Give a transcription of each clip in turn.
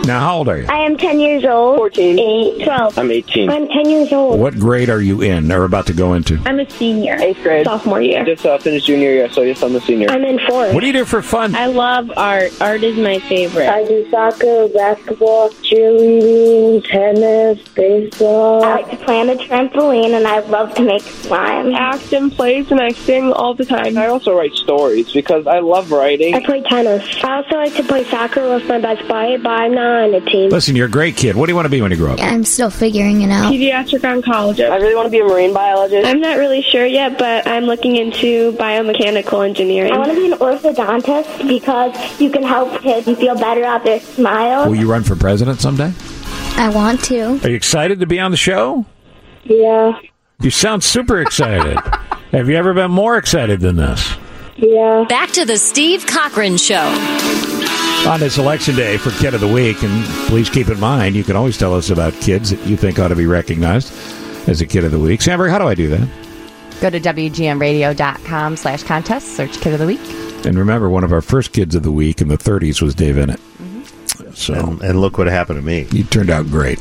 Now, how old are you? I am 10 years old. 14. 8. 12. I'm 18. I'm 10 years old. What grade are you in or about to go into? I'm a senior. 8th grade. Sophomore year. Just finished junior year, so yes, I'm a senior. I'm in 4th. What do you do for fun? I love art. Art is my favorite. I do soccer, basketball, cheerleading, tennis, baseball. I like to play on the trampoline, and I love to make slime. I act in plays, and I sing all the time. I also write stories because I love writing. I play tennis. I also like to play soccer with my best buddy, but I'm not on a team. Listen, you're a great kid. What do you want to be when you grow up? I'm still figuring it out. Pediatric oncologist. I really want to be a marine biologist. I'm not really sure yet, but I'm looking into biomechanical engineering. I want to be an orthodontist because you can help kids feel better out their smiles. Will you run for president someday? I want to. Are you excited to be on the show? Yeah. You sound super excited. Have you ever been more excited than this? Yeah. Back to the Steve Cochran Show. On this election day for Kid of the Week, and please keep in mind, you can always tell us about kids that you think ought to be recognized as a Kid of the Week. Sandberg, how do I do that? Go to WGNradio.com/contest, search Kid of the Week. And remember, one of our first Kids of the Week in the 30s was Dave Ennett. So and look what happened to me. You turned out great.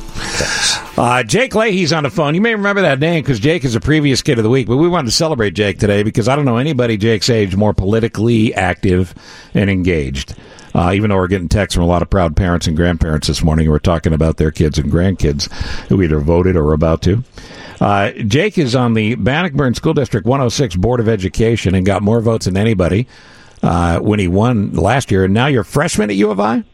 Jake Leahy's on the phone. You may remember that name because Jake is a previous Kid of the Week, but we wanted to celebrate Jake today because I don't know anybody Jake's age more politically active and engaged. Even though we're getting texts from a lot of proud parents and grandparents this morning who are talking about their kids and grandkids who either voted or are about to. Jake is on the Bannockburn School District 106 Board of Education and got more votes than anybody when he won last year. And now you're a freshman at U of I?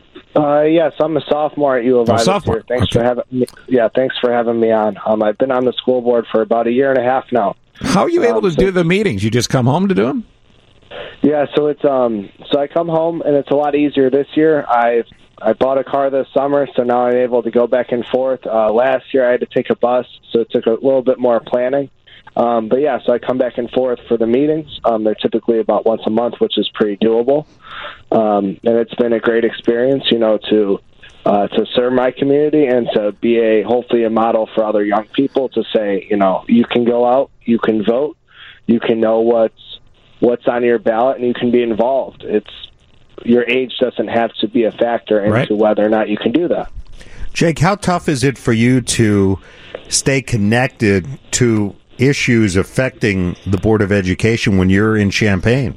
Yes, I'm a sophomore at U of I this year. Thanks for having me. Yeah, thanks for having me on. I've been on the school board for about a year and a half now. How are you able to do the meetings? You just come home to do them? Yeah, so it's so I come home and it's a lot easier this year. I bought a car this summer, so now I'm able to go back and forth. Last year I had to take a bus, so it took a little bit more planning. But yeah, so I come back and forth for the meetings. They're typically about once a month, which is pretty doable. And it's been a great experience, to serve my community and to be hopefully a model for other young people to say, you can go out, you can vote, you can know what's on your ballot, and you can be involved. Your age doesn't have to be a factor into whether or not you can do that. Jake, how tough is it for you to stay connected to issues affecting the Board of Education when you're in Champaign?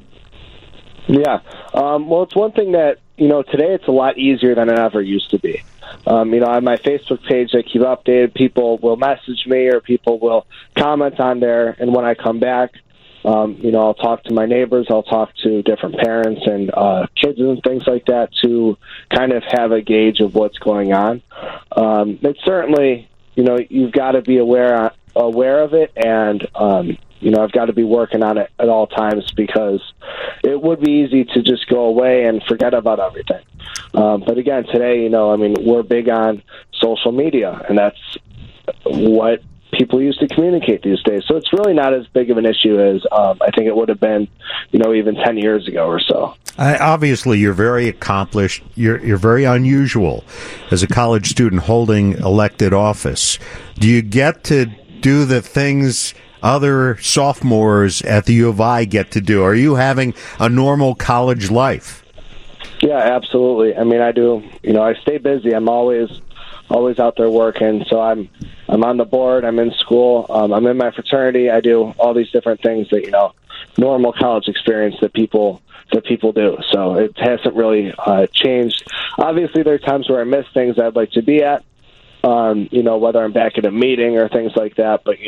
Yeah. Well, it's one thing that, today it's a lot easier than it ever used to be. On my Facebook page, I keep updated. People will message me or people will comment on there. And when I come back, I'll talk to my neighbors. I'll talk to different parents and kids and things like that to kind of have a gauge of what's going on. It's certainly, you've got to be aware of it, and I've got to be working on it at all times because it would be easy to just go away and forget about everything. But again, today, we're big on social media, and that's what people use to communicate these days. So it's really not as big of an issue as I think it would have been, even 10 years ago or so. Obviously, you're very accomplished. You're very unusual as a college student holding elected office. Do you get to do the things other sophomores at the U of I get to do? Are you having a normal college life? Yeah, absolutely. I do. I stay busy. I'm always out there working. So I'm on the board. I'm in school. I'm in my fraternity. I do all these different things that normal college experience that people do. So it hasn't really changed. Obviously, there are times where I miss things I'd like to be at. Whether I'm back at a meeting or things like that. But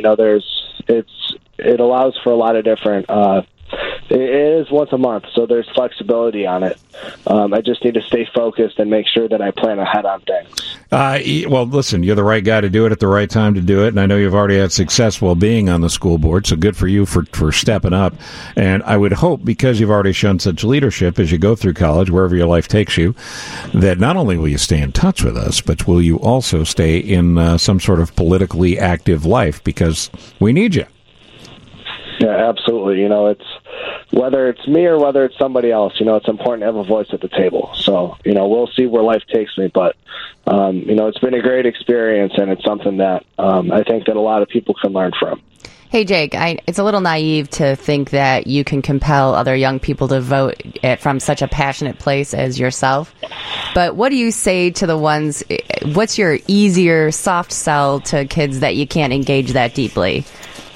it allows for a lot of different. It is once a month, so there's flexibility on it. I just need to stay focused and make sure that I plan ahead on things. Well, listen, you're the right guy to do it at the right time to do it, and I know you've already had success while being on the school board, so good for you for stepping up. And I would hope, because you've already shown such leadership as you go through college, wherever your life takes you, that not only will you stay in touch with us, but will you also stay in some sort of politically active life, because we need you. Yeah, absolutely. It's whether it's me or whether it's somebody else, it's important to have a voice at the table. So, we'll see where life takes me. But, it's been a great experience, and it's something that I think that a lot of people can learn from. Hey, Jake, it's a little naive to think that you can compel other young people to vote from such a passionate place as yourself. But what do you say to the ones, what's your easier soft sell to kids that you can't engage that deeply?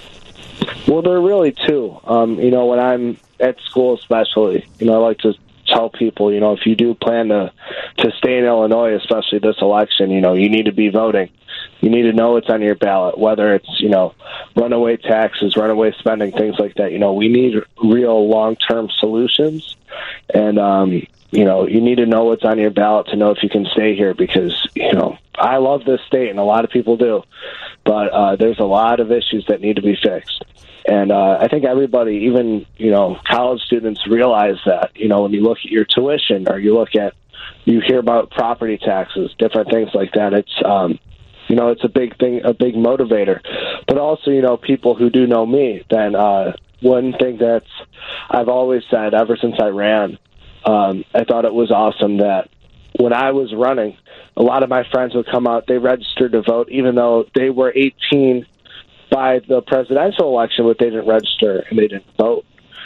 Well, there are really two. When I'm at school especially, I like to tell people, if you do plan to stay in Illinois, especially this election, you need to be voting. You need to know it's on your ballot, whether it's, runaway taxes, runaway spending, things like that. We need real long-term solutions. And, you need to know what's on your ballot to know if you can stay here because, I love this state and a lot of people do. But there's a lot of issues that need to be fixed. And I think everybody, even, college students realize that, when you look at your tuition or you hear about property taxes, different things like that, it's, it's a big thing, a big motivator. But also, people who do know me, then one thing I've always said ever since I ran, I thought it was awesome that when I was running, a lot of my friends would come out, they registered to vote, even though they were 18 by the presidential election, but they didn't register and they didn't vote.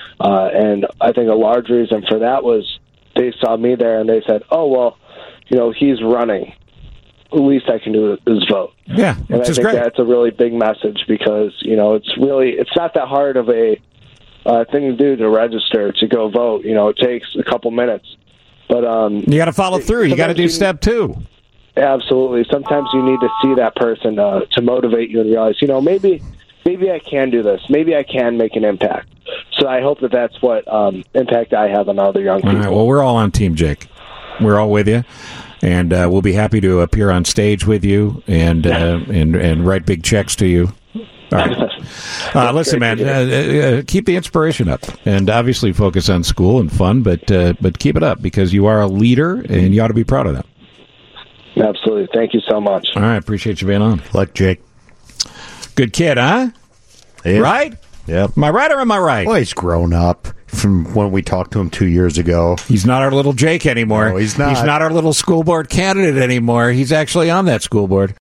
And I think a large reason for that was they saw me there and they said, oh, well, he's running. The least I can do is vote. Yeah, and I think that's a really big message because, it's not that hard of a thing to do to register, to go vote. It takes a couple minutes. But you got to follow through. You got to do step 2. Absolutely. Sometimes you need to see that person to motivate you and realize, maybe I can do this. Maybe I can make an impact. So I hope that's what impact I have on other young people. All right, well, we're all on Team Jake. We're all with you. And we'll be happy to appear on stage with you and write big checks to you. All right. Listen, man, keep the inspiration up, and obviously focus on school and fun, but keep it up because you are a leader, and you ought to be proud of that. Absolutely. Thank you so much. All right. Appreciate you being on. Like Jake. Good kid, huh? Yeah. Right? Yep. Am I right or am I right? Well, he's grown up from when we talked to him 2 years ago. He's not our little Jake anymore. No, he's not. He's not our little school board candidate anymore. He's actually on that school board.